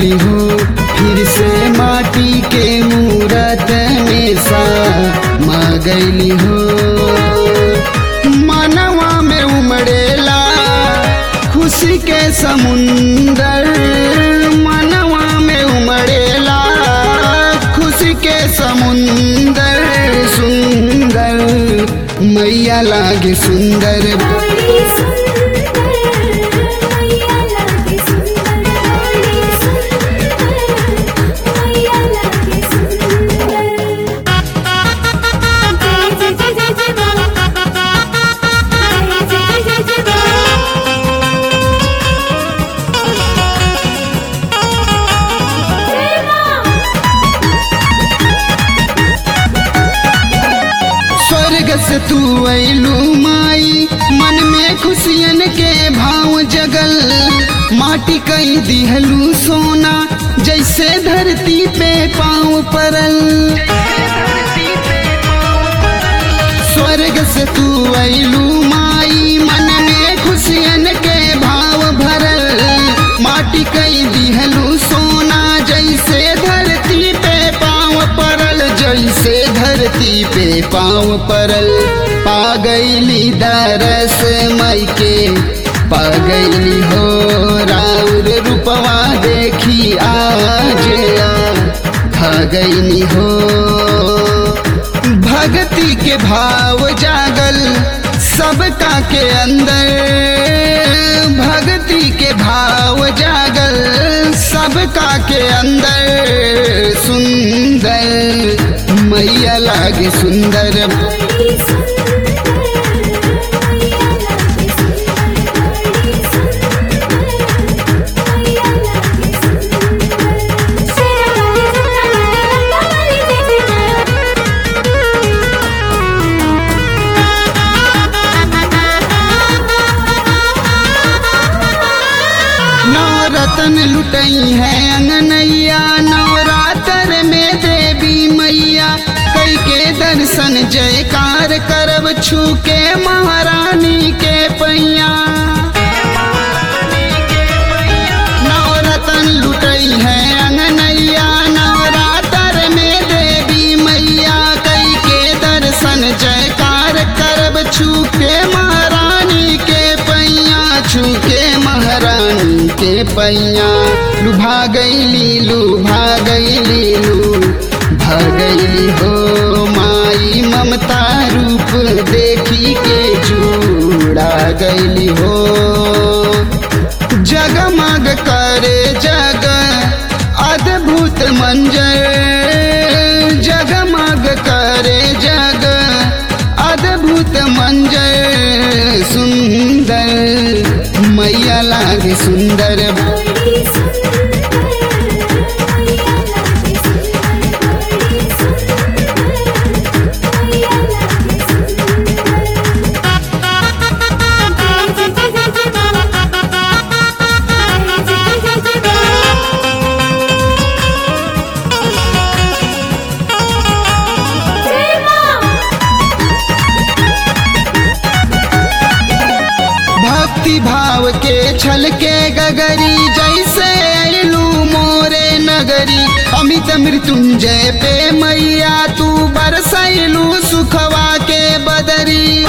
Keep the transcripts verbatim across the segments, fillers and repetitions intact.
गईली हो, फिर से माटी के मूरत में सा मा गईली हो। मनवा में उमड़ेला खुशी के समुंदर, मनवा में उमड़ेला खुशी के समुंदर। सुंदर मैया लागे सुंदर, बड़ी सुंदर मैया लागे सुंदर, बड़ी सुंदर मैया लागे सुंदर। जय जय जय जय जय माँ, जय जय जय जय जय स्वर्ग से तू अइलू माई, मन में खुशियन के भाव जगल। माटी कई दिहलू सोना, जैसे धरती पे पाँव परल। स्वर्ग से तू अइलू माई, मन में खुशियन के भाव भरल। माटी कई दिहलू सोना, जैसे धरती पे पाँव परल, जैसे धरती पे पाँव परल। पा गईली दरस मई के, पा गईली हो राउर रूपवा देखी आज आ गईली हो। भक्ति के भाव जागल सबका के अंदर, भक्ति के भाव जागल सबका के अंदर। सुंदर मैया लागे सुंदर, बड़ी सुंदर मैया लागे सुंदर, बड़ी सुंदर मैया लागे सुंदर। शेरा वाली जटा नवरतन लुटई है अंगनैया, नवरात्र में देवी मैया। कई के दर्शन जयकार करब, छू के महारानी के पैया। नवरतन लुटई है अंगनैया, नवरात्र में देवी मैया। कई के दर्शन जयकार करब, छू के महारानी के पैया, छू के महारानी के पैया। लुभा गईली लुभा गईली लुभा गईली हो माई, ममता रूप देखी के जुड़ा गईली हो। जगमग करे जग अद्भुत मंजर, जगमग करे जग अद्भुत मंजर। सुंदर मैया लागे सुंदर, बड़ी सुंदर मैया लागे सुंदर, बड़ी सुंदर मैया लागे सुंदर। जय जय जय जय माँ, जय जय जय जय जय माँ। भक्ति भाव के छल के गगरी, जैसे अइलू मोरे नगरी। अमित मृत्युंजय पे मैया तू बरसैलू सुखवा के बदरी।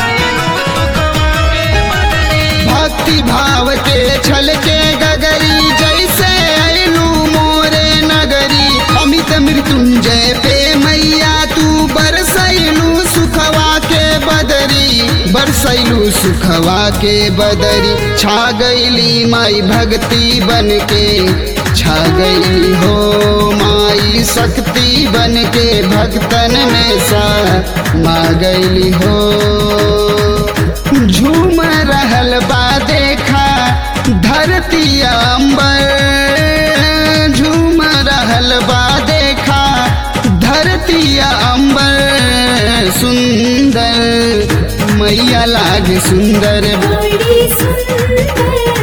भक्ति भाव के छल के गगरी, जैसे अइलू मोरे नगरी। अमित मृत्युंजय पे मैया तू बरसैलू सुखवा के बदरी, बरसैलू सुखवा के बदरी। छा गईली माई भक्ति बन के, छा गईली हो माई शक्ति बन के। भक्तन में सा मा गईली हो। झूम रहल बा देखा धरती अंबर, झूम रहल बा देखा धरती अंबर। सुंदर मैया लागे सुंदर, बड़ी सुंदर